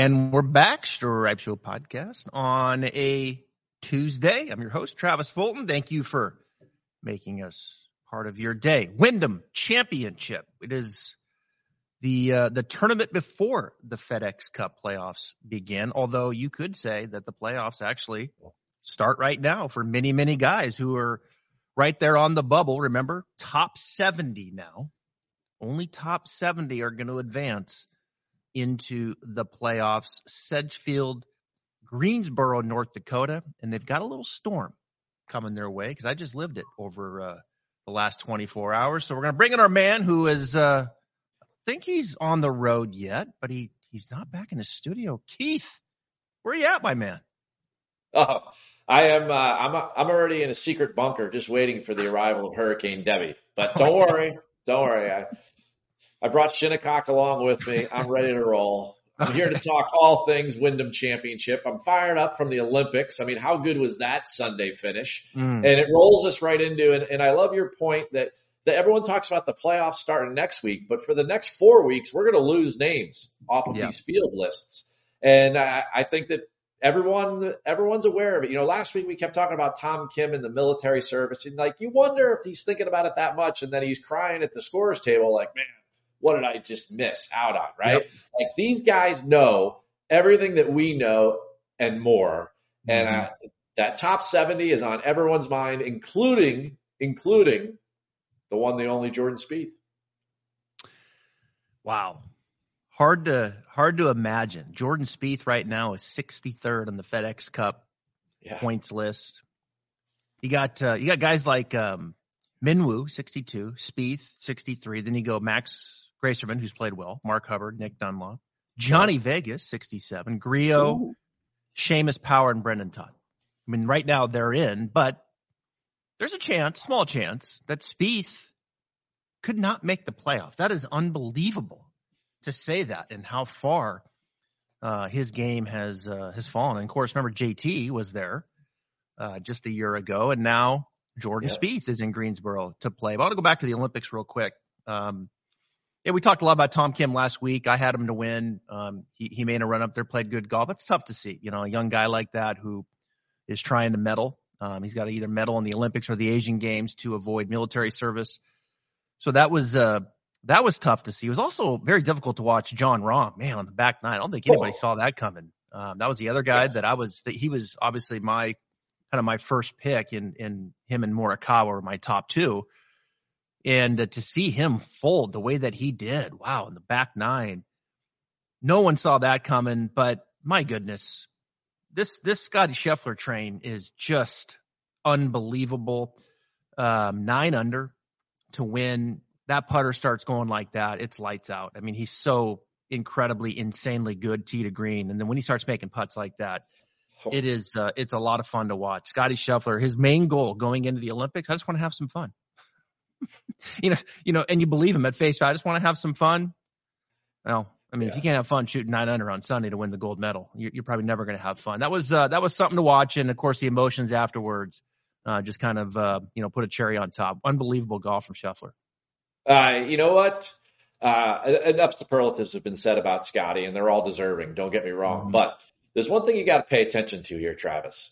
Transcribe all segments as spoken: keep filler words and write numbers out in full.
And we're back, Stripe Show podcast on a Tuesday. I'm your host, Travis Fulton. Thank you for making us part of your day. Wyndham Championship. It is the uh, the tournament before the FedEx Cup playoffs begin, although you could say that the playoffs actually start right now for many, many guys who are right there on the bubble. Remember, top seventy now. Only top seventy are going to advance into the playoffs. Sedgefield, Greensboro, North Dakota, and they've got a little storm coming their way because I just lived it over uh, the last twenty-four hours. So we're going to bring in our man who is, uh, I think he's on the road yet, but he he's not back in the studio. Keith, where are you at, my man? Oh, I am. Uh, I'm. I'm already in a secret bunker, just waiting for the arrival of Hurricane Debbie. But don't worry, don't worry. I, I brought Shinnecock along with me. I'm ready to roll. I'm here to talk all things Wyndham Championship. I'm fired up from the Olympics. I mean, how good was that Sunday finish? Mm. And it rolls us right into it. And I love your point that, that everyone talks about the playoffs starting next week, but for the next four weeks, we're going to lose names off of yeah. these field lists. And I, I think that everyone, everyone's aware of it. You know, last week we kept talking about Tom Kim in the military service. And like, you wonder if he's thinking about it that much. And then he's crying at the scorer's table like, man, what did I just miss out on, right? Yep. Like these guys know everything that we know and more. Mm-hmm. And uh, that top seventy is on everyone's mind, including including the one, the only Jordan Spieth. Wow. Hard to hard to imagine. Jordan Spieth right now is sixty-third on the FedEx Cup yeah. points list. You got uh, you got guys like um, Minwoo, sixty-two, Spieth, sixty-three. Then you go Max Gracerman, who's played well, Mark Hubbard, Nick Dunlop, Johnny yeah. Vegas, sixty-seven, Griot, Ooh. Seamus Power, and Brendan Todd. I mean, right now they're in, but there's a chance, small chance, that Spieth could not make the playoffs. That is unbelievable to say that and how far uh, his game has uh, has fallen. And, of course, remember J T was there uh, just a year ago, and now Jordan yeah. Spieth is in Greensboro to play. But I want to go back to the Olympics real quick. Um, Yeah, we talked a lot about Tom Kim last week. I had him to win. Um, he, he made a run up there, played good golf. It's tough to see, you know, a young guy like that who is trying to medal. Um, he's got to either medal in the Olympics or the Asian Games to avoid military service. So that was uh, that was tough to see. It was also very difficult to watch John Rahm, man, on the back nine. I don't think anybody oh. saw that coming. Um, that was the other guy yes. that I was that he was obviously my kind of my first pick, in in him and Morikawa were my top two. And uh, to see him fold the way that he did, wow, in the back nine, no one saw that coming. But my goodness, this this Scotty Scheffler train is just unbelievable. Um, nine under to win. That putter starts going like that, it's lights out. I mean, he's so incredibly, insanely good tee to green, and then when he starts making putts like that, it is uh, it's a lot of fun to watch. Scotty Scheffler, his main goal going into the Olympics, I just want to have some fun. You know, you know, and you believe him at face value. I just want to have some fun. Well, I mean, yeah. if you can't have fun shooting nine under on Sunday to win the gold medal, you're, you're probably never going to have fun. That was uh, that was something to watch, and of course, the emotions afterwards uh, just kind of uh, you know put a cherry on top. Unbelievable golf from Scheffler. Uh, you know what? Uh, enough superlatives have been said about Scotty, and they're all deserving. Don't get me wrong, mm-hmm. but there's one thing you got to pay attention to here, Travis.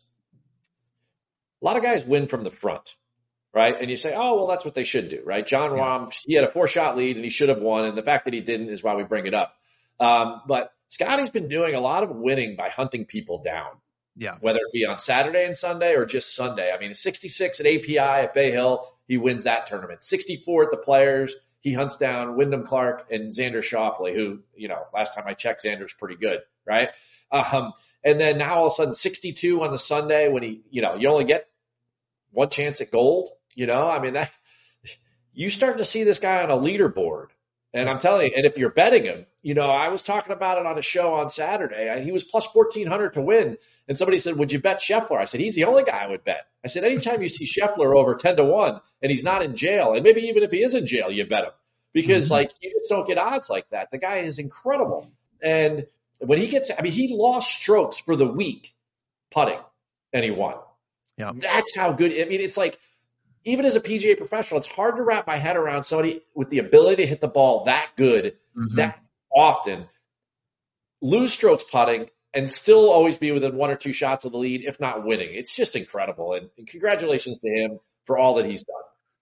A lot of guys win from the front. Right. And you say, oh, well, that's what they should do. Right. John Rahm, yeah. he had a four shot lead and he should have won. And the fact that he didn't is why we bring it up. Um, but Scotty's been doing a lot of winning by hunting people down. Yeah. Whether it be on Saturday and Sunday or just Sunday. I mean, sixty-six at A P I at Bay Hill, he wins that tournament. sixty-four at the Players, he hunts down Wyndham Clark and Xander Schauffele, who, you know, last time I checked, Xander's pretty good. Right. Um, and then now all of a sudden sixty-two on the Sunday when he, you know, you only get one chance at gold. You know, I mean, that you start to see this guy on a leaderboard. And I'm telling you, and if you're betting him, you know, I was talking about it on a show on Saturday. He was plus fourteen hundred to win. And somebody said, would you bet Scheffler? I said, he's the only guy I would bet. I said, anytime you see Scheffler over ten to one and he's not in jail, and maybe even if he is in jail, you bet him. Because, mm-hmm. like, you just don't get odds like that. The guy is incredible. And when he gets – I mean, he lost strokes for the week putting, and he won. Yeah. That's how good – I mean, it's like – even as a P G A professional, it's hard to wrap my head around somebody with the ability to hit the ball that good, mm-hmm. that often, lose strokes putting and still always be within one or two shots of the lead, if not winning. It's just incredible. And, and congratulations to him for all that he's done.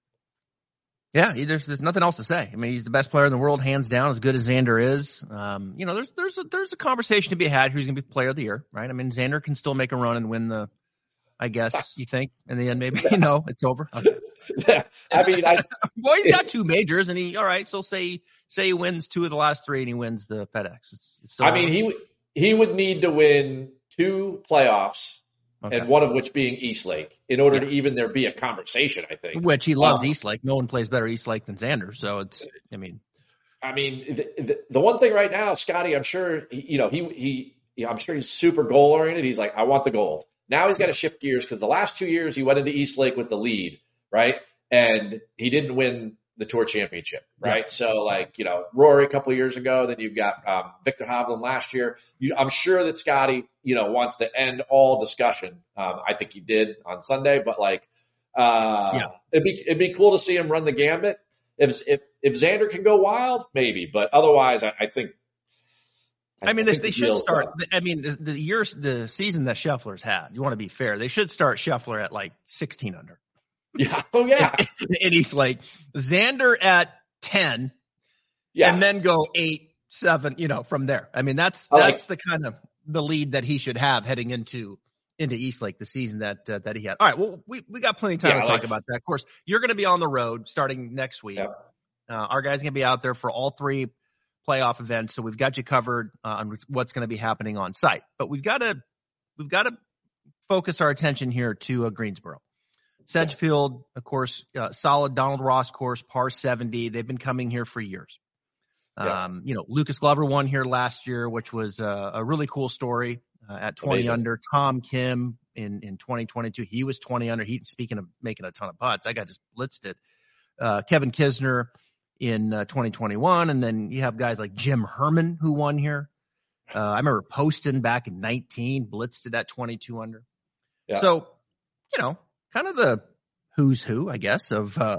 Yeah, he, there's there's nothing else to say. I mean, he's the best player in the world, hands down, as good as Xander is. Um, you know, there's there's a, there's a conversation to be had who's going to be player of the year, right? I mean, Xander can still make a run and win the, I guess, you think, in the end, maybe. No, it's over. Okay. Yeah, I mean, I, well, he's got two majors, and he, all right, so say say he wins two of the last three, and he wins the FedEx. It's, it's I mean, he he would need to win two playoffs, okay. and one of which being Eastlake, in order yeah. to even there be a conversation, I think. Which he loves um, Eastlake. No one plays better Eastlake than Xander, so it's, I mean. I mean, the, the, the one thing right now, Scotty, I'm sure, you know, he, he, I'm sure he's super goal-oriented. He's like, I want the gold. Now he's got to shift gears because the last two years he went into Eastlake with the lead, right? And he didn't win the Tour Championship, right? Yeah. So, like, you know, Rory a couple of years ago, then you've got um, Victor Hovland last year. You, I'm sure that Scotty, you know, wants to end all discussion. Um, I think he did on Sunday, but like, uh, yeah. it'd be it'd be cool to see him run the gambit. If if if Xander can go wild, maybe, but otherwise, I, I think. I, I mean, they, they should start. Done. I mean, the, the years, the season that Scheffler's had. You want to be fair. They should start Scheffler at like sixteen under. Yeah. Oh yeah. And he's like Xander at ten. Yeah. And then go eight, seven. You know, from there. I mean, that's that's like, the kind of the lead that he should have heading into into Eastlake the season that uh, that he had. All right. Well, we we got plenty of time yeah, to talk like, about that. Of course, you're going to be on the road starting next week. Yeah. Uh, our guys are going to be out there for all three playoff events, so we've got you covered uh, on what's going to be happening on site. But we've got to we've got to focus our attention here to uh, Greensboro. Sedgefield, of course, uh, solid Donald Ross course, par seventy. They've been coming here for years. Yeah. Um, you know, Lucas Glover won here last year, which was uh, a really cool story uh, at twenty Amazing. Under. Tom Kim in, in twenty twenty-two, he was twenty under. He, speaking of making a ton of putts, I got just blitzed it. Uh, Kevin Kisner in uh, twenty twenty-one, and then you have guys like Jim Herman who won here. Uh, I remember Poston back in nineteen, blitzed it at twenty-two under. Yeah. So, you know, kind of the who's who, I guess, of uh,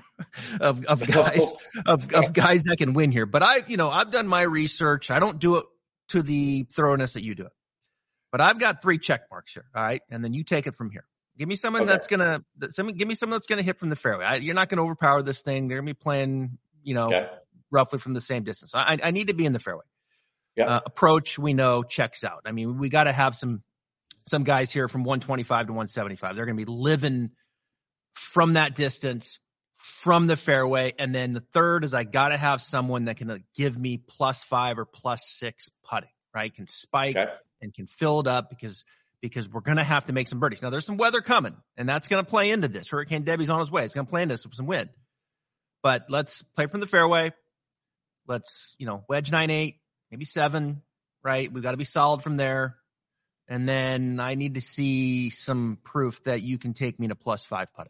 of of guys of of guys that can win here. But I, you know, I've done my research. I don't do it to the thoroughness that you do it. But I've got three check marks here, all right? And then you take it from here. Give me someone okay. that's gonna, some, give me someone that's gonna hit from the fairway. I, you're not gonna overpower this thing. They're gonna be playing, you know, okay. roughly from the same distance. I, I need to be in the fairway. Yeah. Uh, approach, we know, checks out. I mean, we got to have some some guys here from one twenty-five to one seventy-five. They're gonna be living from that distance, from the fairway. And then the third is I got to have someone that can uh, give me plus five or plus six putting, right? Can spike okay. and can fill it up because because we're going to have to make some birdies. Now, there's some weather coming, and that's going to play into this. Hurricane Debbie's on his way. It's going to play into this with some wind. But let's play from the fairway. Let's, you know, wedge nine eight, maybe seven, right? We've got to be solid from there. And then I need to see some proof that you can take me to plus five putting.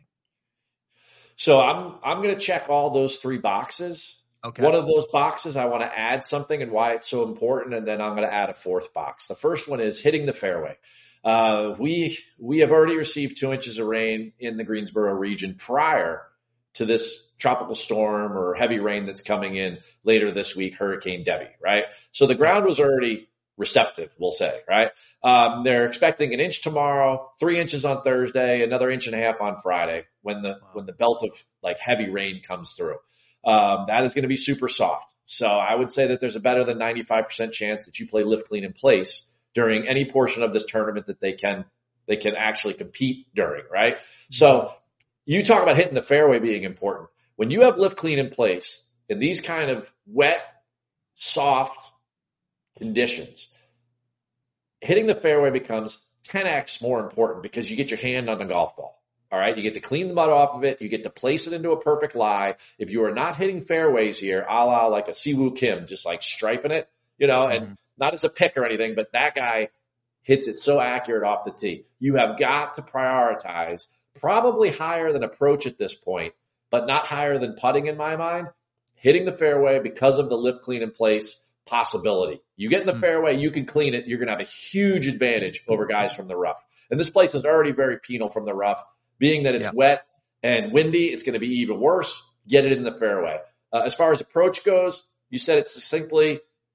So I'm I'm going to check all those three boxes. Okay. One of those boxes, I want to add something and why it's so important, and then I'm going to add a fourth box. The first one is hitting the fairway. Uh, we we have already received two inches of rain in the Greensboro region prior to this tropical storm or heavy rain that's coming in later this week, Hurricane Debbie, right? So the ground was already receptive, we'll say, right? Um, they're expecting an inch tomorrow, three inches on Thursday, another inch and a half on Friday when the when the belt of like heavy rain comes through. Um, that is going to be super soft. So I would say that there's a better than ninety-five percent chance that you play lift clean in place during any portion of this tournament that they can they can actually compete during, right? So you talk about hitting the fairway being important. When you have lift clean in place in these kind of wet, soft conditions, hitting the fairway becomes ten x more important because you get your hand on the golf ball. All right. You get to clean the mud off of it. You get to place it into a perfect lie. If you are not hitting fairways here, a la like a Siwoo Kim, just like striping it, you know, and mm-hmm. not as a pick or anything, but that guy hits it so accurate off the tee. You have got to prioritize probably higher than approach at this point, but not higher than putting in my mind, hitting the fairway because of the lift clean in place possibility. You get in the mm-hmm. fairway, you can clean it. You're going to have a huge advantage over guys from the rough. And this place is already very penal from the rough. Being that it's yeah. wet and windy, it's going to be even worse. Get it in the fairway. Uh, as far as approach goes, you said it succinctly.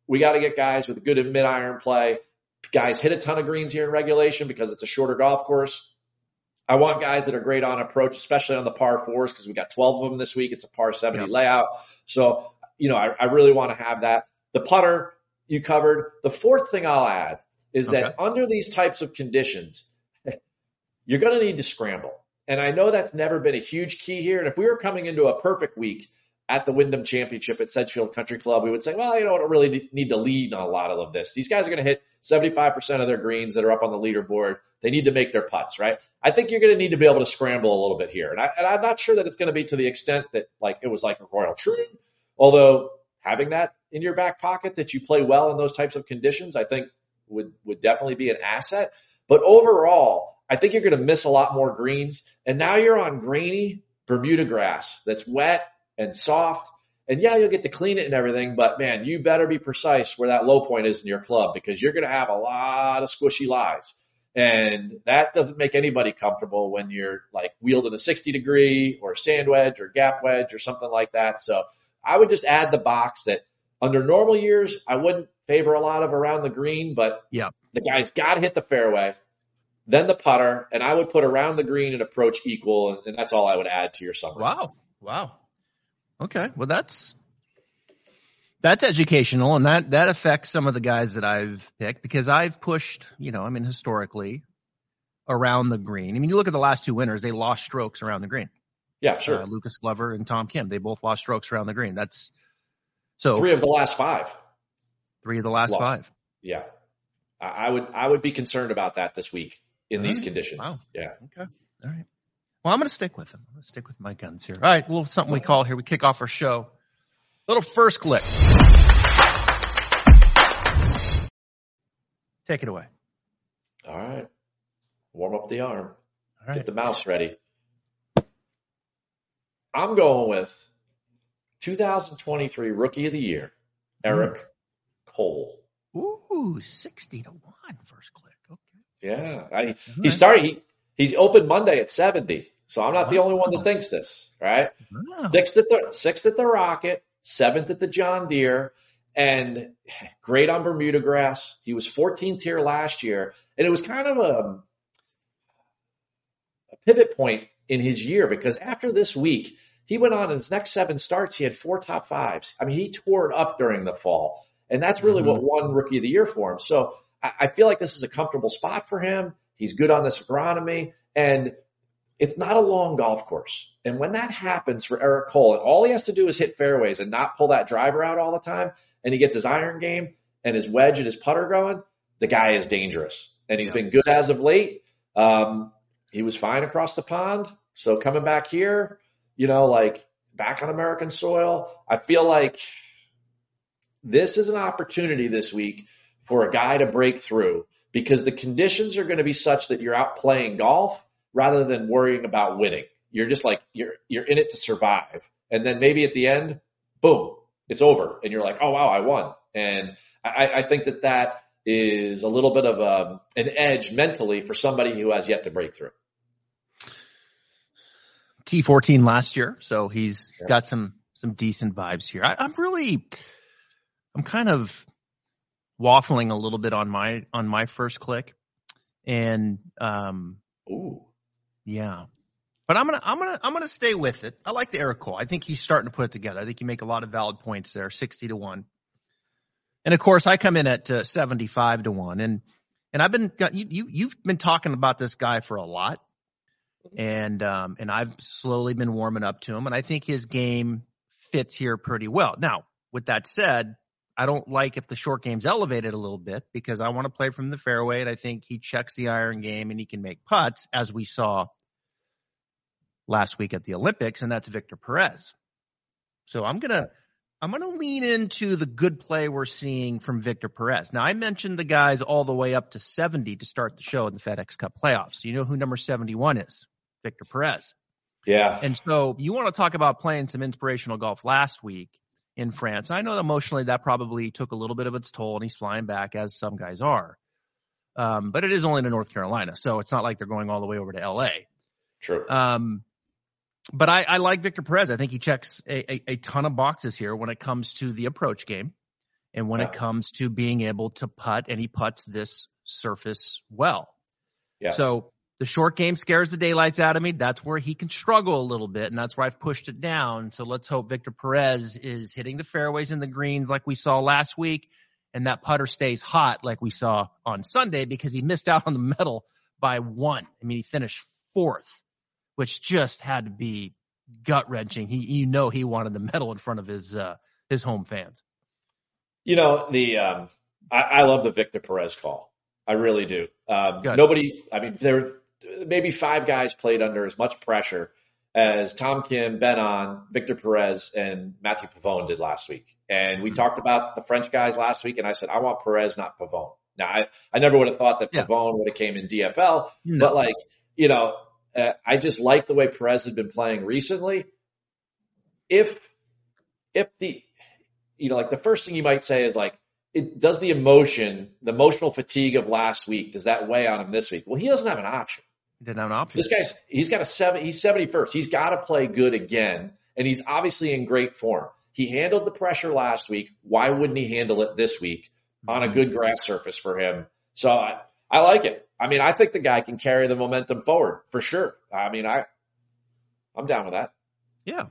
we got to get guys with good mid-iron play. Guys hit a ton of greens here in regulation because it's a shorter golf course. I want guys that are great on approach, especially on the par fours, because we got twelve of them this week. It's a par seventy yep. layout. So, you know, I, I really want to have that. The putter you covered. The fourth thing I'll add is okay. that under these types of conditions, you're going to need to scramble. And I know that's never been a huge key here. And if we were coming into a perfect week at the Wyndham Championship at Sedgefield Country Club, we would say, well, you know, I don't really need to lead on a lot of this. These guys are going to hit seventy-five percent of their greens that are up on the leaderboard. They need to make their putts, right? I think you're going to need to be able to scramble a little bit here. And, I, and I'm not sure that it's going to be to the extent that, like, it was like a Royal Troon. Although having that in your back pocket that you play well in those types of conditions, I think would, would definitely be an asset. But overall, I think you're going to miss a lot more greens. And now you're on grainy Bermuda grass that's wet and soft. And yeah, you'll get to clean it and everything, but man, you better be precise where that low point is in your club, because you're going to have a lot of squishy lies. And that doesn't make anybody comfortable when you're like wielding a sixty degree or sand wedge or gap wedge or something like that. So I would just add the box that under normal years, I wouldn't favor a lot of around the green, but yeah, the guy's got to hit the fairway, then the putter, and I would put around the green and approach equal. And that's all I would add to your summary. Wow. Wow. Okay. Well, that's, that's educational, and that, that affects some of the guys that I've picked, because I've pushed, you know, I mean, historically around the green. I mean, you look at the last two winners, they lost strokes around the green. Yeah, sure. Uh, Lucas Glover and Tom Kim, they both lost strokes around the green. That's so three of the last five. Three of the last lost. five. Yeah. I would, I would be concerned about that this week in All these right. conditions. Wow. Yeah. Okay. All right. Well, I'm going to stick with them. I'm going to stick with my guns here. All right. A little something we call here. We kick off our show. Little first click. Take it away. All right. Warm up the arm. All right. Get the mouse ready. I'm going with two thousand twenty-three Rookie of the Year, Eric mm. Cole. Ooh, sixty to one first click. Okay. Yeah. I, he started, he, he's open Monday at seventy. So I'm not the only one that thinks this, right? Wow. Sixth at the, sixth at the Rocket, seventh at the John Deere, and great on Bermuda grass. He was fourteenth here last year, and it was kind of a, a pivot point in his year, because after this week, he went on in his next seven starts. He had four top fives. I mean, he tore it up during the fall, and that's really mm-hmm. what won Rookie of the Year for him. So I, I feel like this is a comfortable spot for him. He's good on this agronomy, and it's not a long golf course. And when that happens for Eric Cole, and all he has to do is hit fairways and not pull that driver out all the time, and he gets his iron game and his wedge and his putter going, the guy is dangerous. And he's yeah. been good as of late. Um, he was fine across the pond. So coming back here, you know, like back on American soil, I feel like this is an opportunity this week for a guy to break through, because the conditions are going to be such that you're out playing golf rather than worrying about winning. You're just like, you're, you're in it to survive. And then maybe at the end, boom, it's over. And you're like, oh, wow, I won. And I, I think that that is a little bit of a, an edge mentally for somebody who has yet to break through. T fourteen last year. So he's, he's got some, some decent vibes here. I, I'm really, I'm kind of waffling a little bit on my, on my first click. And, um, ooh. Yeah, but I'm gonna, I'm gonna, I'm gonna stay with it. I like the Eric Cole. I think he's starting to put it together. I think you make a lot of valid points there, sixty to one. And of course, I come in at uh, seventy-five to one. And and I've been, you, you you've been talking about this guy for a lot, and um and I've slowly been warming up to him, and I think his game fits here pretty well. Now, with that said, I don't like if the short game's elevated a little bit, because I want to play from the fairway, and I think he checks the iron game and he can make putts, as we saw last week at the Olympics, and that's Victor Perez. So I'm gonna I'm gonna lean into the good play we're seeing from Victor Perez. Now, I mentioned the guys all the way up to seventy to start the show in the FedEx Cup playoffs. You know who number seventy-one is? Victor Perez. Yeah. And so you want to talk about playing some inspirational golf last week in France. I know emotionally that probably took a little bit of its toll, and he's flying back, as some guys are. Um, but it is only to North Carolina, so it's not like they're going all the way over to L A. True. Um, but I, I like Victor Perez. I think he checks a, a, a ton of boxes here when it comes to the approach game. and when yeah. it comes to being able to putt, and he putts this surface well. Yeah. So the short game scares the daylights out of me. That's where he can struggle a little bit, and that's where I've pushed it down. So let's hope Victor Perez is hitting the fairways and the greens like we saw last week, and that putter stays hot like we saw on Sunday, because he missed out on the medal by one. I mean, he finished fourth, which just had to be gut-wrenching. He, you know, he wanted the medal in front of his uh, his home fans. You know, the um, I, I love the Victor Perez call. I really do. Um, Good. nobody, I mean, there maybe five guys played under as much pressure as Tom Kim, Ben On, Victor Perez, and Matthew Pavone did last week. And we mm-hmm. talked about the French guys last week, and I said, I want Perez, not Pavone. Now, I, I never would have thought that yeah. Pavone would have came in D F L, no. but like, you know, uh, I just like the way Perez had been playing recently. If, if the, you know, like the first thing you might say is like, it does the emotion, the emotional fatigue of last week, does that weigh on him this week? Well, he doesn't have an option. He didn't have an option. This guy's, he's got a seven, he's seventy-first. He's got to play good again. And he's obviously in great form. He handled the pressure last week. Why wouldn't he handle it this week on a good grass surface for him? So I, I like it. I mean, I think the guy can carry the momentum forward for sure. I mean, I, I'm down with that. Yeah.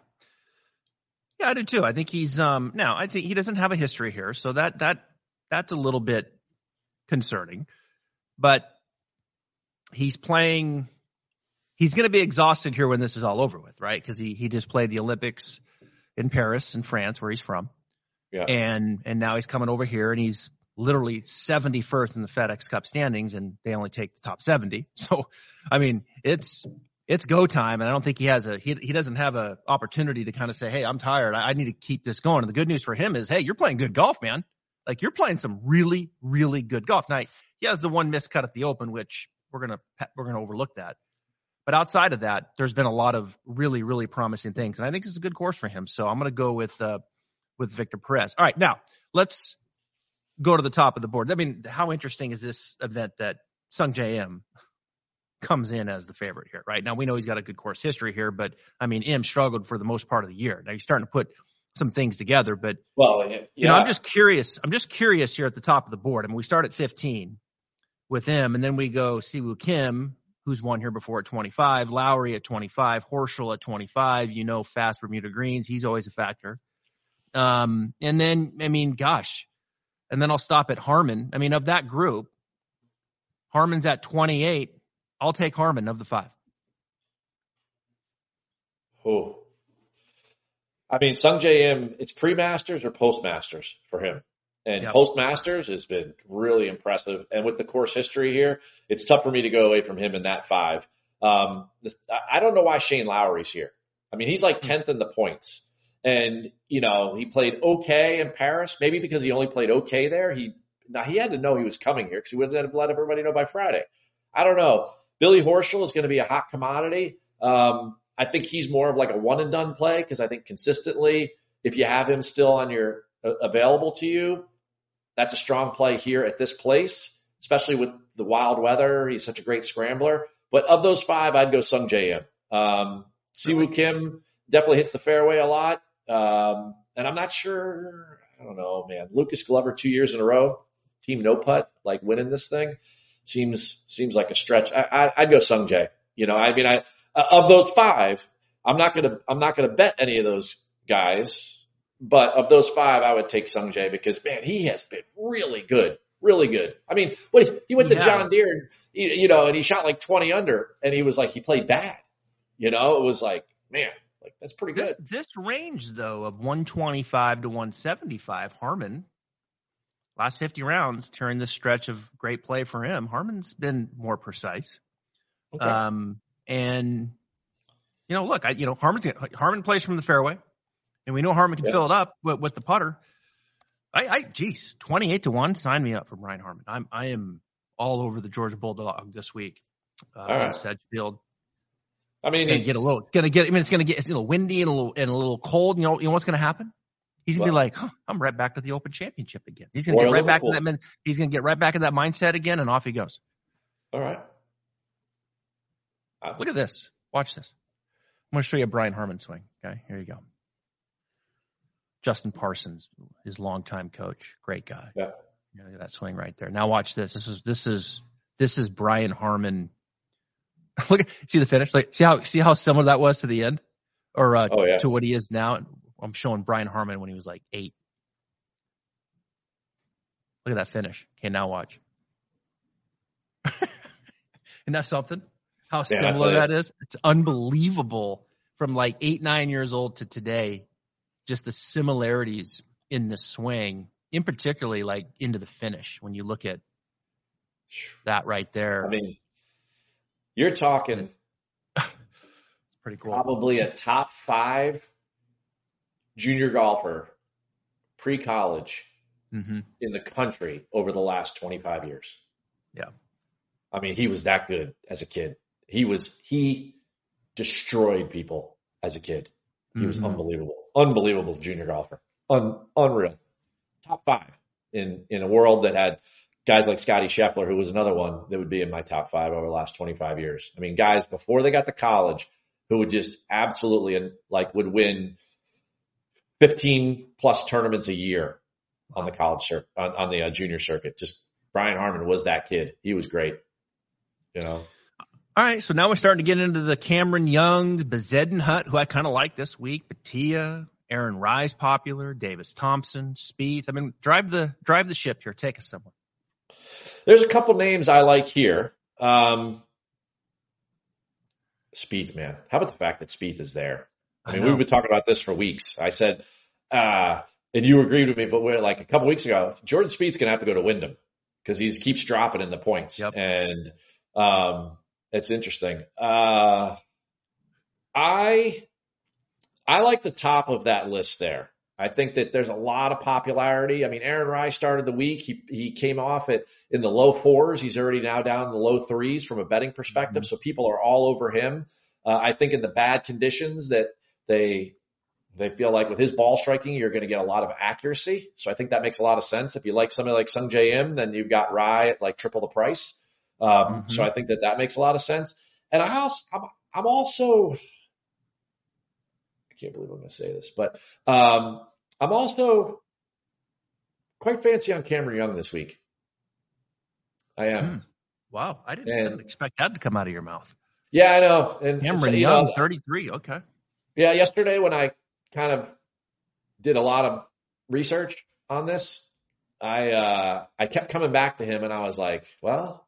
Yeah, I do too. I think he's, um, now I think he doesn't have a history here. So that, that, that's a little bit concerning, but he's playing, he's going to be exhausted here when this is all over with, right? Cause he, he just played the Olympics in Paris, in France, where he's from. Yeah. And, and now he's coming over here and he's literally seventy-first in the FedEx Cup standings, and they only take the top seventy. So, I mean, it's, it's go time. And I don't think he has a, he, he doesn't have a opportunity to kind of say, hey, I'm tired. I, I need to keep this going. And the good news for him is, hey, you're playing good golf, man. Like, you're playing some really, really good golf. Now, he has the one miscut at the Open, which we're going to, we're going to overlook that. But outside of that, there's been a lot of really, really promising things. And I think this is a good course for him. So I'm going to go with, uh, with Victor Perez. All right. Now let's go to the top of the board. I mean, how interesting is this event that Sungjae Im comes in as the favorite here, right? Now we know he's got a good course history here, but I mean, Im struggled for the most part of the year. Now he's starting to put some things together, but well, yeah. you know, I'm just curious. I'm just curious here at the top of the board. I mean, we start at fifteen with Im, and then we go Siwoo Kim, who's won here before at twenty-five, Lowry at twenty-five, Horschel at twenty-five, you know, fast Bermuda greens. He's always a factor. Um, and then, I mean, gosh, and then I'll stop at Harman. I mean, of that group, Harman's at twenty-eight. I'll take Harman of the five. Oh, I mean, Sungjae Im, it's pre-Masters or post-Masters for him. And yep. Post-Masters has been really impressive. And with the course history here, it's tough for me to go away from him in that five. Um, this, I don't know why Shane Lowry's here. I mean, he's like tenth in the points. And, you know, he played okay in Paris, maybe because he only played okay there. He now he had to know he was coming here because he wouldn't have let everybody know by Friday. I don't know. Billy Horschel is going to be a hot commodity. Um, I think he's more of like a one and done play because I think consistently, if you have him still on your uh, available to you, that's a strong play here at this place, especially with the wild weather. He's such a great scrambler. But of those five, I'd go Sungjae Im. Um, Siwoo Kim definitely hits the fairway a lot. Um, and I'm not sure, I don't know, man. Lucas Glover two years in a row, team no putt, like winning this thing seems seems like a stretch. I, I, I'd go Sungjae. You know, I mean, I uh, of those five, I'm not gonna I'm not gonna bet any of those guys. But of those five, I would take Sungjae because, man, he has been really good, really good. I mean, what he, he went he to has. John Deere, you know, and he shot like twenty under, and he was like, he played bad. You know, it was like, man, like that's pretty this, good. This range, though, of one twenty-five to one seventy-five, Harman, last fifty rounds during this stretch of great play for him, Harman's been more precise. Okay. Um, and, you know, look, I, you know, Harman's Harman plays from the fairway. And we know Harman can yeah. fill it up with, with the putter. I, I, geez, twenty-eight to one. Sign me up for Brian Harman. I'm, I am all over the Georgia Bulldog this week. Uh, right. Sedgefield. I mean, gonna he, get a little, gonna get. I mean, it's gonna get it's a little windy and a little and a little cold. You know, you know what's gonna happen? He's gonna well, be like, huh, I'm right back to the Open Championship again. He's gonna get right Liverpool. back to that. He's gonna get right back in that mindset again, and off he goes. All right. Look at this. Watch this. I'm gonna show you a Brian Harman swing. Okay, here you go. Justin Parsons, his longtime coach, great guy. Yeah. You know, that swing right there. Now watch this. This is this is this is Brian Harman. Look, see the finish. Like, see how see how similar that was to the end, or uh, oh, yeah. to what he is now. I'm showing Brian Harman when he was like eight. Look at that finish. Okay, now watch. Isn't that something? How yeah, similar that is? It's unbelievable. From like eight, nine years old to today, just the similarities in the swing, in particularly like into the finish. When you look at that right there, I mean, you're talking it's pretty cool. Probably a top five junior golfer pre-college mm-hmm. in the country over the last twenty-five years. Yeah. I mean, he was that good as a kid. He was, he destroyed people as a kid. He mm-hmm. was unbelievable, unbelievable junior golfer. Un, unreal. Top five in, in a world that had guys like Scotty Scheffler, who was another one that would be in my top five over the last twenty-five years. I mean, guys before they got to college who would just absolutely like would win fifteen plus tournaments a year on the college circuit, on, on the uh, junior circuit. Just Brian Harman was that kid. He was great. You know? All right. So now we're starting to get into the Cameron Youngs, Bezuidenhout, who I kind of like this week, Batia, Aaron Rise popular, Davis Thompson, Spieth. I mean, drive the, drive the ship here. Take us somewhere. There's a couple names I like here. Um, Spieth, man. How about the fact that Spieth is there? I mean, I we've been talking about this for weeks. I said, uh, and you agreed with me, but we're like a couple weeks ago, Jordan Spieth's going to have to go to Wyndham because he keeps dropping in the points. Yep. And um, it's interesting. Uh, I I like the top of that list there. I think that there's a lot of popularity. I mean, Aaron Rise started the week. He he came off at in the low fours. He's already now down in the low threes from a betting perspective. Mm-hmm. So people are all over him. Uh, I think in the bad conditions that they they feel like with his ball striking, you're going to get a lot of accuracy. So I think that makes a lot of sense. If you like somebody like Sung Jae Im, then you've got Rai at like triple the price. Um, mm-hmm. So I think that that makes a lot of sense. And I also I'm, I'm also I can't believe I'm going to say this, but um, I'm also quite fancy on Cameron Young this week. I am. Hmm. Wow. I didn't, and, I didn't expect that to come out of your mouth. Yeah, I know. And Cameron Young, know, thirty-three. Okay. Yeah. Yesterday when I kind of did a lot of research on this, I, uh, I kept coming back to him and I was like, well,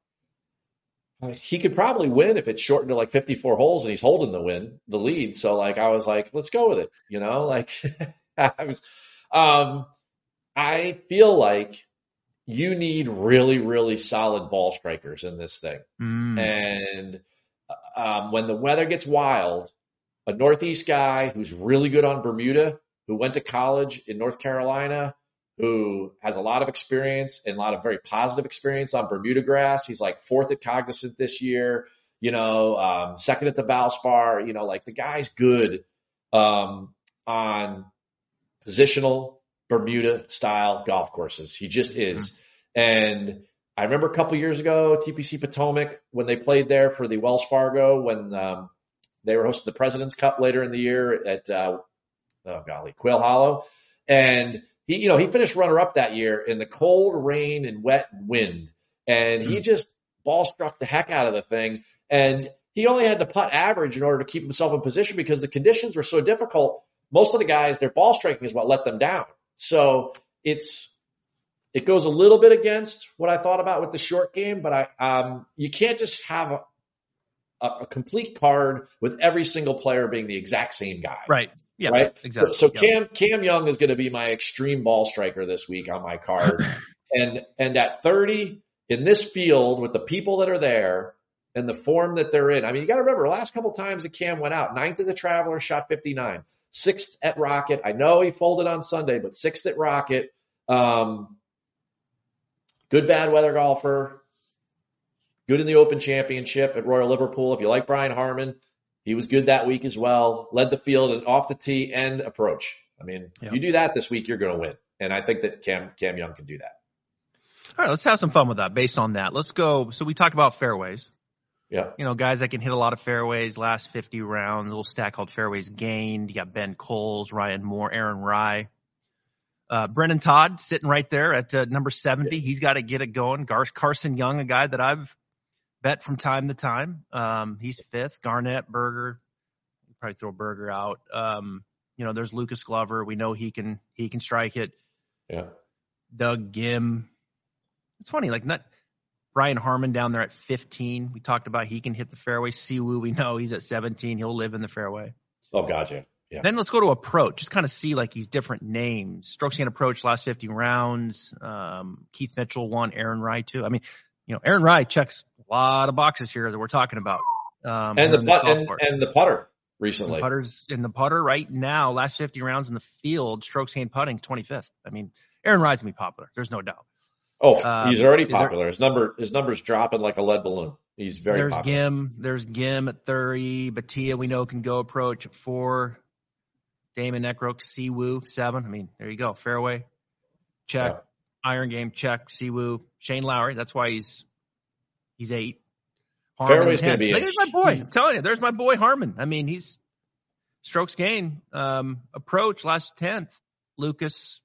he could probably win if it's shortened to like fifty-four holes and he's holding the win, the lead. So like, I was like, let's go with it. You know, like I was, um, I feel like you need really, really solid ball strikers in this thing. Mm. And, um, when the weather gets wild, a Northeast guy who's really good on Bermuda, who went to college in North Carolina, who has a lot of experience and a lot of very positive experience on Bermuda grass. He's like fourth at Cognizant this year, you know, um, second at the Valspar, you know, like the guy's good, um, on positional Bermuda style golf courses. He just is. And I remember a couple years ago, T P C Potomac, when they played there for the Wells Fargo, when, um, they were hosting the President's Cup later in the year at, uh, oh golly, Quail Hollow. And he, you know, he finished runner up that year in the cold rain and wet and wind. And he just ball struck the heck out of the thing. And he only had to putt average in order to keep himself in position because the conditions were so difficult. Most of the guys, their ball striking is what let them down. So it's, it goes a little bit against what I thought about with the short game, but I, um, you can't just have a, a, a complete card with every single player being the exact same guy. Right. Yeah, right. Exactly. So, so yep. Cam Cam Young is going to be my extreme ball striker this week on my card, and and at thirty in this field with the people that are there and the form that they're in. I mean, you got to remember, the last couple times that Cam went out, ninth at the Traveler, shot fifty-nine, sixth at Rocket. I know he folded on Sunday, but sixth at Rocket. Um, good bad weather golfer. Good in the Open Championship at Royal Liverpool. If you like Brian Harman. He was good that week as well, led the field and off the tee and approach. I mean, yep. if you do that this week, you're going to win. And I think that Cam Cam Young can do that. All right, let's have some fun with that based on that. Let's go. So we talk about fairways. Yeah. You know, guys that can hit a lot of fairways, last fifty rounds, a little stack called Fairways Gained. You got Ben Coles, Ryan Moore, Aaron Rai. Uh, Brennan Todd sitting right there at uh, number seventy. He's got to get it going. Gar- Carson Young, a guy that I've bet from time to time. Um, he's fifth. Garnett, Berger. Probably throw Berger out. Um, you know, there's Lucas Glover. We know he can he can strike it. Yeah. Doug Gim. It's funny, like not Brian Harmon down there at fifteen. We talked about he can hit the fairway. Siwoo, we know he's at seventeen. He'll live in the fairway. Oh, gotcha. Yeah. Then let's go to approach. Just kind of see like these different names. Strokes gained approach last fifty rounds. Um, Keith Mitchell won. Aaron Rye too. I mean, you know, Aaron Rye checks a lot of boxes here that we're talking about. Um, and the put, and, and the putter recently. The putters in the putter right now. Last fifty rounds in the field. Strokes gained putting twenty-fifth. I mean, Aaron Rye's gonna be popular. There's no doubt. Oh, um, he's already popular. There, his number, his number's dropping like a lead balloon. He's very there's popular. Gim. There's Gim at thirty. Batia, we know, can go approach at four. Damon Eckroak, Siwoo, seven. I mean, there you go. Fairway, check. Yeah. Iron game, check. Siwoo. Shane Lowry, that's why he's he's eight. Harmon, Fairway's going to be There's my boy. I'm telling you, there's my boy Harmon. I mean, he's strokes gained, um, approach last tenth. Lucas.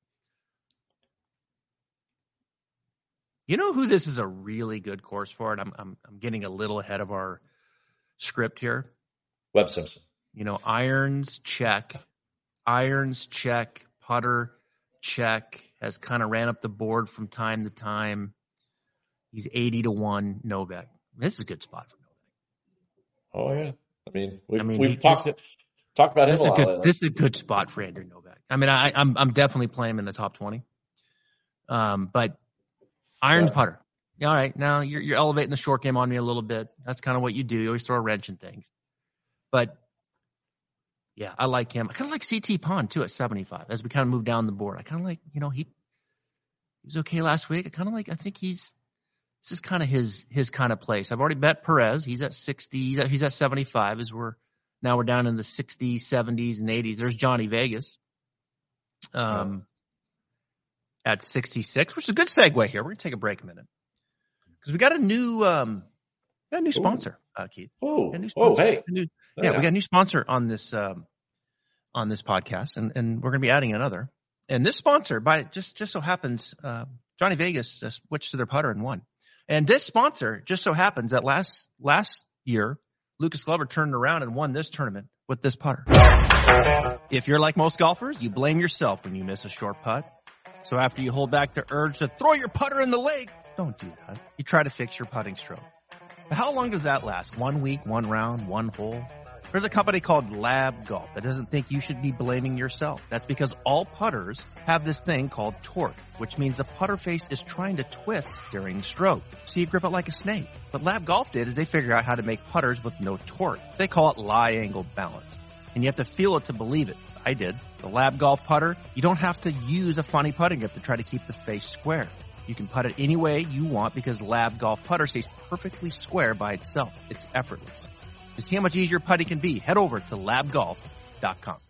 You know who this is a really good course for? And I'm I'm I'm getting a little ahead of our script here. Webb Simpson. You know, irons, check. Irons, check. Putter, check. Has kind of ran up the board from time to time. He's eighty to one, Novak. This is a good spot for Novak. Oh, yeah. I mean, we've, I mean, he, we've talked, talked about him this a is lot. A good, this is a good spot for Andrew Novak. I mean, I, I'm I'm definitely playing him in the top twenty. Um, But irons, yeah. Putter. All right, now you're, you're elevating the short game on me a little bit. That's kind of what you do. You always throw a wrench in things. But yeah, I like him. I kind of like C T Pond, too, at seventy-five as we kind of move down the board. I kind of like, you know, he, he was okay last week. I kind of like, I think he's, this is kind of his his kind of place. I've already bet Perez. He's at sixty. He's at, he's at seventy-five as we're, now we're down in the sixties, seventies, and eighties. There's Johnny Vegas um, yeah. at sixty-six, which is a good segue here. We're going to take a break a minute. Because we got a new, um, we got a new sponsor, uh, Keith. Oh, oh, hey. New, yeah, yeah, we got a new sponsor on this um, on this podcast, and, and we're going to be adding another. And this sponsor, by just just so happens, uh, Johnny Vegas uh, switched to their putter and won. And this sponsor just so happens that last last year, Lucas Glover turned around and won this tournament with this putter. If you're like most golfers, you blame yourself when you miss a short putt. So after you hold back the urge to throw your putter in the lake, don't do that. You try to fix your putting stroke. But how long does that last? One week, one round, one hole? There's a company called Lab Golf that doesn't think you should be blaming yourself. That's because all putters have this thing called torque, which means the putter face is trying to twist during the stroke. So you grip it like a snake. What Lab Golf did is they figured out how to make putters with no torque. They call it lie angle balance. And you have to feel it to believe it. I did. The Lab Golf putter, you don't have to use a funny putting grip to try to keep the face square. You can putt it any way you want because Lab Golf putter stays perfectly square by itself. It's effortless. To see how much easier putting can be, head over to lab golf dot com.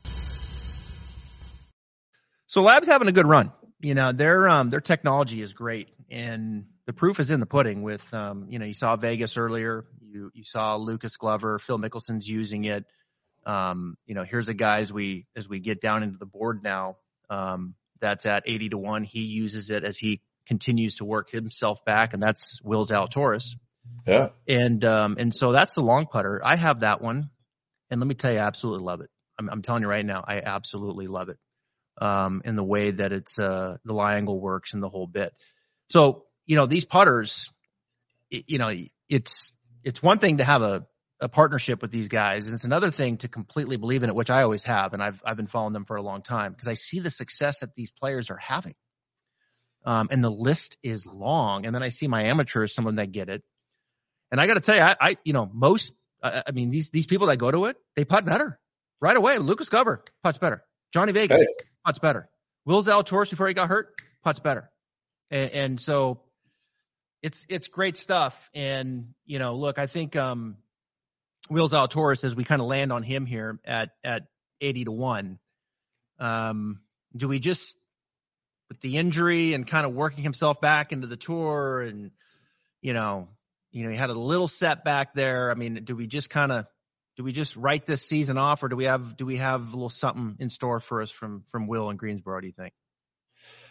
So Lab's having a good run. You know, their um, their technology is great, and the proof is in the pudding. With um, you know, you saw Vegas earlier. You you saw Lucas Glover, Phil Mickelson's using it. Um, you know, here's a guy as we as we get down into the board now. Um, that's at eighty to one. He uses it as he continues to work himself back, and that's Will Zalatoris. Yeah. And, um, and so that's the long putter. I have that one. And let me tell you, I absolutely love it. I'm, I'm telling you right now, I absolutely love it. Um, in the way that it's, uh, the lie angle works and the whole bit. So, you know, these putters, it, you know, it's, it's one thing to have a, a partnership with these guys. And it's another thing to completely believe in it, which I always have. And I've, I've been following them for a long time because I see the success that these players are having. Um, and the list is long. And then I see my amateurs, someone that get it. And I got to tell you, I, I, you know, most, uh, I mean, these, these people that go to it, they putt better right away. Lucas Glover putts better. Johnny Vegas hey. putts better. Will Zalatoris before he got hurt putts better. And, and so it's, it's great stuff. And, you know, look, I think, um, Will Zalatoris, as we kind of land on him here at, at eighty to one, um, do we just, with the injury and kind of working himself back into the tour and, you know, You know, he had a little setback there. I mean, do we just kind of, do we just write this season off, or do we have, do we have a little something in store for us from, from Will and Greensboro? Do you think?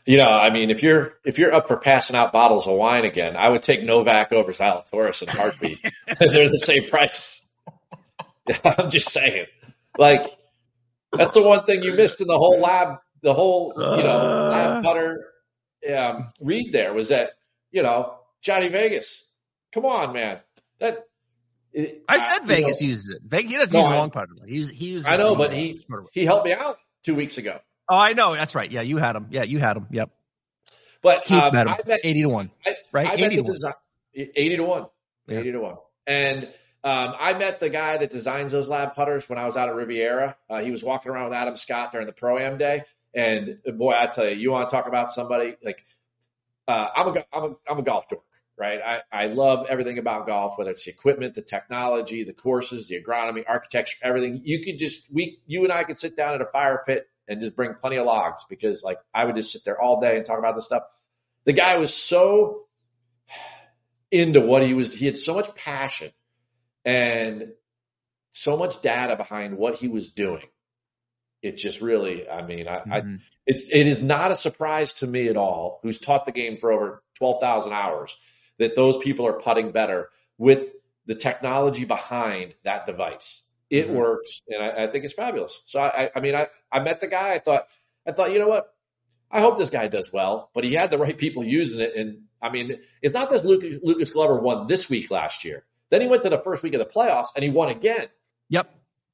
You know, I mean, if you're if you're up for passing out bottles of wine again, I would take Novak over Zalatoris in a heartbeat. They're the same price. I'm just saying. Like, that's the one thing you missed in the whole lab, the whole, you know, lab putter um, read there was that, you know, Johnny Vegas. Come on, man. That it, I said I, Vegas know, uses it. Vegas, he doesn't no, use a I, long putter. He uses, he uses I know, the, but he he helped me out two weeks ago. Oh, I know. That's right. Yeah, you had him. Yeah, you had him. Yep. But Keith um, bet him. I bet eighty to one. I, Right? I eighty met to the one. design eighty to one. Yeah. eighty to one. And um, I met the guy that designs those lab putters when I was out at Riviera. Uh, he was walking around with Adam Scott during the Pro-Am day. And boy, I tell you, you want to talk about somebody like uh, I'm a I'm a I'm a golf dork, right? I, I love everything about golf, whether it's the equipment, the technology, the courses, the agronomy, architecture, everything. You could just we you and I could sit down at a fire pit and just bring plenty of logs because like I would just sit there all day and talk about this stuff. The guy was so into what he was. He had so much passion and so much data behind what he was doing. It just really, I mean, I, mm-hmm. I it's it is not a surprise to me at all, who's taught the game for over twelve thousand hours, that those people are putting better with the technology behind that device. It mm-hmm. works, and I, I think it's fabulous. So I, I mean, I, I met the guy. I thought, I thought, you know what? I hope this guy does well. But he had the right people using it, and I mean, it's not that Lucas, Lucas Glover won this week last year. Then he went to the first week of the playoffs, and he won again. Yep.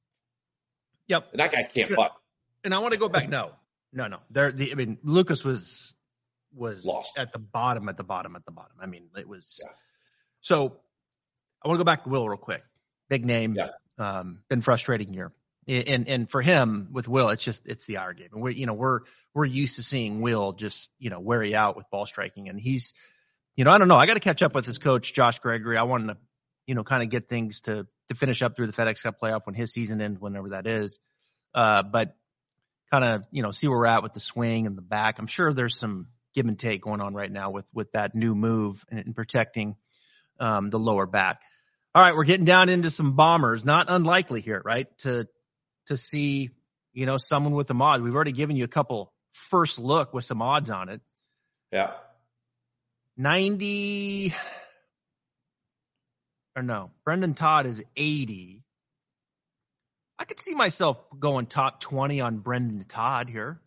Yep. And that guy can't putt. And I want to go back. No, no, no. There, the, I mean, Lucas was was lost at the bottom, at the bottom, at the bottom. I mean, it was. Yeah. So I want to go back to Will real quick. Big name. Yeah. Um, been frustrating year. And and for him with Will, it's just it's the hour game. And we, you know, we're we're used to seeing Will just you know wear you out with ball striking, and he's, you know, I don't know. I got to catch up with his coach Josh Gregory. I wanted to, you know, kind of get things to to finish up through the FedEx Cup playoff when his season ends, whenever that is. Uh, but kind of, you know, see where we're at with the swing and the back. I'm sure there's some give and take going on right now with, with that new move and, and protecting um, the lower back. All right, we're getting down into some bombers. Not unlikely here, right, to to see, you know, someone with a mod. We've already given you a couple first look with some odds on it. Yeah. ninety or no, Brendan Todd is eighty. I could see myself going top twenty on Brendan Todd here.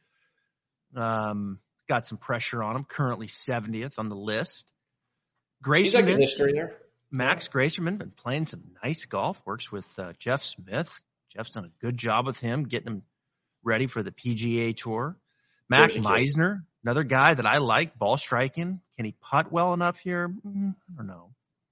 Um, got some pressure on him. Currently seventieth on the list. Grayson, he's got good history there. Max Grayson been playing some nice golf. Works with uh, Jeff Smith. Jeff's done a good job with him, getting him ready for the P G A Tour. Matt Jersey Meisner, Jersey. Another guy that I like, ball striking. Can he putt well enough here? Mm, I don't know.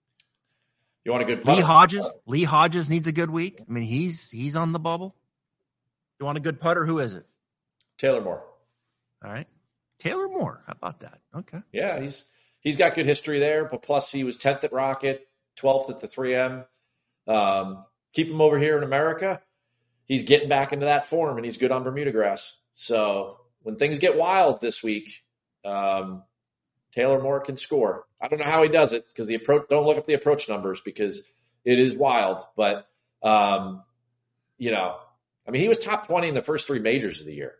You want a good putter? Lee Hodges. Lee Hodges needs a good week. I mean, he's he's on the bubble. You want a good putter? Who is it? Taylor Moore. All right. Taylor Moore. How about that? Okay. Yeah, he's he's got good history there, but plus he was tenth at Rocket, twelfth at the three M. Um, keep him over here in America. He's getting back into that form, and he's good on Bermuda grass. So when things get wild this week, um, Taylor Moore can score. I don't know how he does it because the approach. Don't look up the approach numbers because it is wild. But um, you know, I mean, he was top twenty in the first three majors of the year.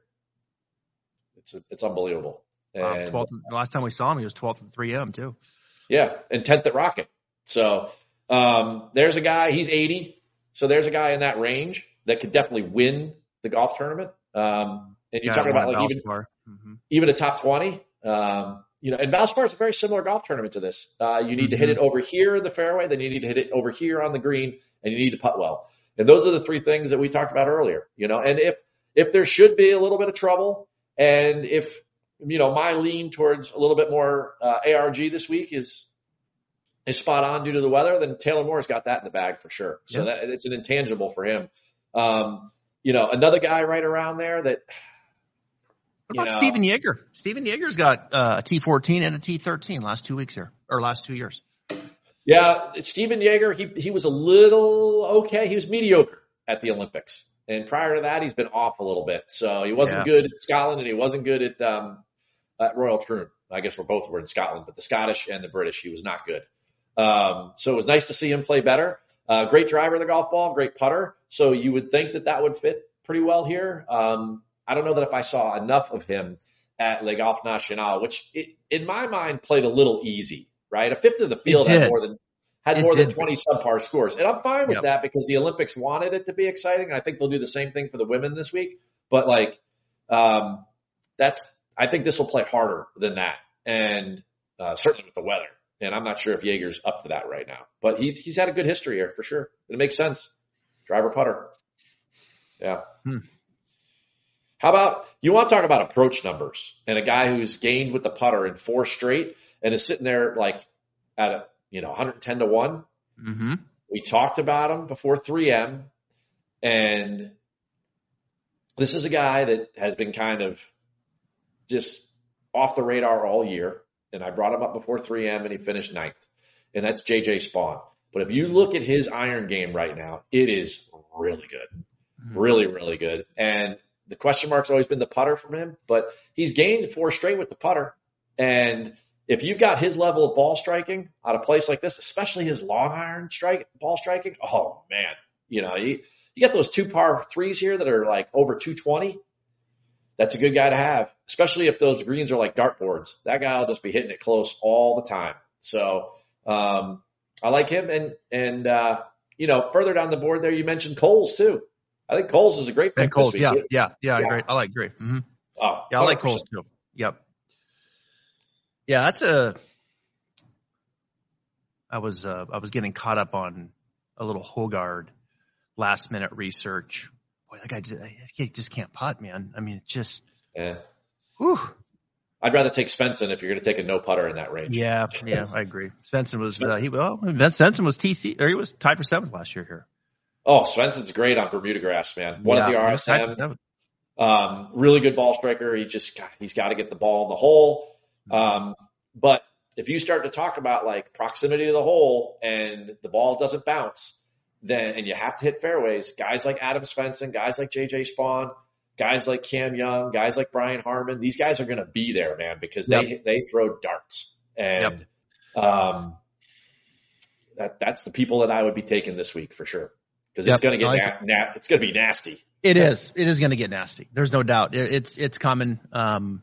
It's it's unbelievable. And, um, twelfth, the last time we saw him, he was twelfth at three M too. Yeah, and tenth at Rocket. So um, there's a guy. He's eighty. So there's a guy in that range that could definitely win the golf tournament. Um, and you're yeah, talking about like even, mm-hmm. even a top twenty. Um, you know, and Valspar is a very similar golf tournament to this. Uh, you need mm-hmm. to hit it over here in the fairway, then you need to hit it over here on the green, and you need to putt well. And those are the three things that we talked about earlier. You know, and if if there should be a little bit of trouble, and if you know my lean towards a little bit more uh, A R G this week is is spot on due to the weather, then Taylor Moore's got that in the bag for sure. So yeah. that it's an intangible for him. Um, you know, another guy right around there that. What about know, Steven Yeager? Steven Yeager's got uh, a T fourteen and a T thirteen last two weeks here, or last two years. Yeah, Steven Yeager, he he was a little okay. He was mediocre at the Olympics. And prior to that, he's been off a little bit. So he wasn't yeah. good at Scotland, and he wasn't good at um, at Royal Troon. I guess we're both were in Scotland, but the Scottish and the British, he was not good. Um, so it was nice to see him play better. Uh, great driver of the golf ball, great putter. So you would think that that would fit pretty well here. Um, I don't know that if I saw enough of him at Le Golf National, which it, in my mind played a little easy, right? A fifth of the field had more than had it more did. than twenty subpar scores. And I'm fine with Yep. that because the Olympics wanted it to be exciting. And I think they'll do the same thing for the women this week. But like, um, that's, I think this will play harder than that. And, uh, certainly with the weather. And I'm not sure if Jaeger's up to that right now, but he's, he's had a good history here for sure. It makes sense. Driver putter. Yeah. Hmm. How about, you want to talk about approach numbers and a guy who's gained with the putter in four straight and is sitting there like at a, you know, one hundred ten to one. Mm-hmm. We talked about him before three M, and this is a guy that has been kind of just off the radar all year. And I brought him up before three M and he finished ninth, and that's J J Spaun. But if you look at his iron game right now, it is really good, mm-hmm. really, really good. And the question mark's always been the putter from him, but he's gained four straight with the putter. And if you've got his level of ball striking at a place like this, especially his long iron strike ball striking, oh man, you know, you, you got those two par threes here that are like over two twenty. That's a good guy to have, especially if those greens are like dartboards. That guy will just be hitting it close all the time. So, um, I like him. And, and, uh, you know, further down the board there, you mentioned Coles too. I think Coles is a great pick. And Coles, this yeah, week. yeah, yeah, yeah. I agree. I like agree. Mm-hmm. Oh, yeah, I like Coles too. Yep. Yeah, that's a. I was uh, I was getting caught up on a little Hogard last minute research. Boy, that guy just, he just can't putt, man. I mean, it just. Yeah. Whew. I'd rather take Svensson if you're going to take a no putter in that range. Yeah, yeah, I agree. Svensson was uh, he well, Svensson was T C or he was tied for seventh last year here. Oh, Svensson's great on Bermuda grass, man. One yeah, at the R S M. Um, really good ball striker. He just, he's got to get the ball in the hole. Um, but if you start to talk about like proximity to the hole and the ball doesn't bounce, then, and you have to hit fairways, guys like Adam Svensson, guys like J J Spaun, guys like Cam Young, guys like Brian Harman, these guys are going to be there, man, because they, yep. they throw darts. And, yep. um, that, that's the people that I would be taking this week for sure. Because yep. it's going to get like na- na- it's going to be nasty. It is. It is going to get nasty. There's no doubt. It, it's it's coming. Um,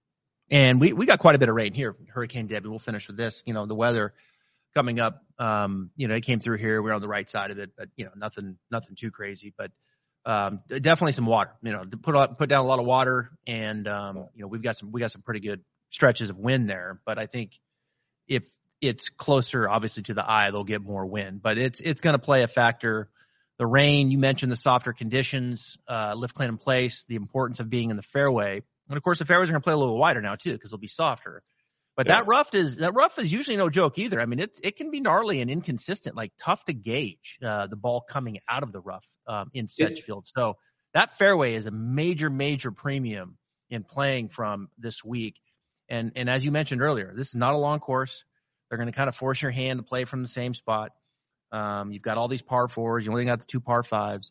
and we, we got quite a bit of rain here. Hurricane Debbie. We'll finish with this. You know, the weather coming up. Um, you know, it came through here. We're on the right side of it, but you know, nothing nothing too crazy. But um, definitely some water. You know, to put out, put down a lot of water, and um, you know, we've got some we got some pretty good stretches of wind there. But I think if it's closer, obviously to the eye, they'll get more wind. But it's it's going to play a factor. The rain, you mentioned the softer conditions, uh, lift, clean, and place, the importance of being in the fairway. And, of course, the fairways are going to play a little wider now, too, because they'll be softer. But yeah. that rough is that rough is usually no joke either. I mean, it, it can be gnarly and inconsistent, like tough to gauge uh, the ball coming out of the rough um, in Sedgefield. So that fairway is a major, major premium in playing from this week. And, and as you mentioned earlier, this is not a long course. They're going to kind of force your hand to play from the same spot. Um, you've got all these par fours. You only got the two par fives.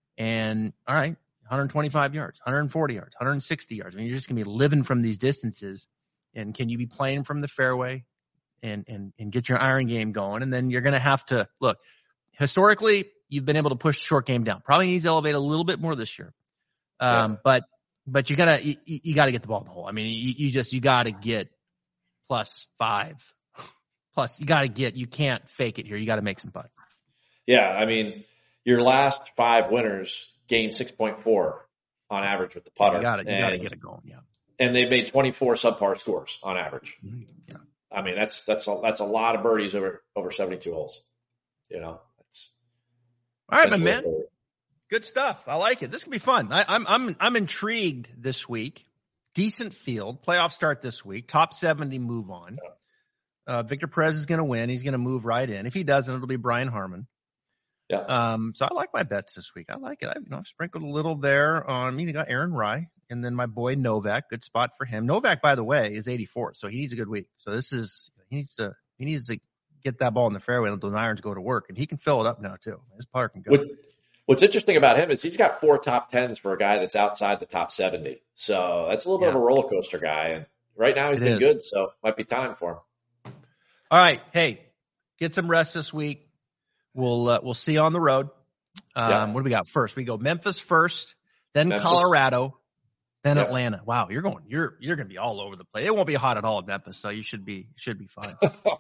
And, all right, one hundred twenty-five yards, one hundred forty yards, one hundred sixty yards. I mean, you're just going to be living from these distances. And can you be playing from the fairway and, and, and get your iron game going? And then you're going to have to – look, historically, you've been able to push the short game down. Probably needs to elevate a little bit more this year. Um, yeah. But but you got to you, you got to get the ball in the hole. I mean, you, you just – you got to get plus five. Plus, you got to get – you can't fake it here. You got to make some putts. Yeah, I mean, your last five winners gained six point four on average with the putter. You got to you got to get it going, yeah. And they've made twenty-four subpar scores on average. Yeah. I mean, that's that's a, that's a lot of birdies over over seventy-two holes. You know, that's all right, my man. Forward. Good stuff. I like it. This can be fun. I, I'm I'm I'm intrigued this week. Decent field. Playoff start this week. Top seventy move on. Yeah. Uh, Victor Perez is going to win. He's going to move right in. If he doesn't, it'll be Brian Harman. Yeah. Um. So I like my bets this week. I like it. I, you know, I've sprinkled a little there on. I mean, you got Aaron Rye, and then my boy Novak. Good spot for him. Novak, by the way, is eighty-fourth, so he needs a good week. So this is he needs to he needs to get that ball in the fairway and let those irons go to work, and he can fill it up now too. His putter can go. What, what's interesting about him is he's got four top tens for a guy that's outside the top seventy. So that's a little yeah. bit of a roller coaster guy, and right now he's it been is. good. So might be time for him. All right, hey, get some rest this week. We'll uh, we'll see you on the road. Um, yeah. What do we got first? We go Memphis first, then Memphis. Colorado, Then yeah. Atlanta. Wow, you're going. You're you're going to be all over the place. It won't be hot at all in Memphis, so you should be should be fine.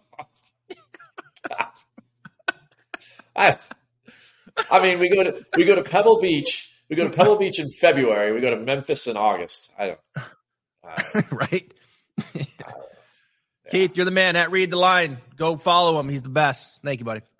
I, I mean, we go to we go to Pebble Beach. We go to Pebble Beach in February. We go to Memphis in August. I don't. I don't right. I don't, yeah. Keith, you're the man. At Read the Line. Go follow him. He's the best. Thank you, buddy.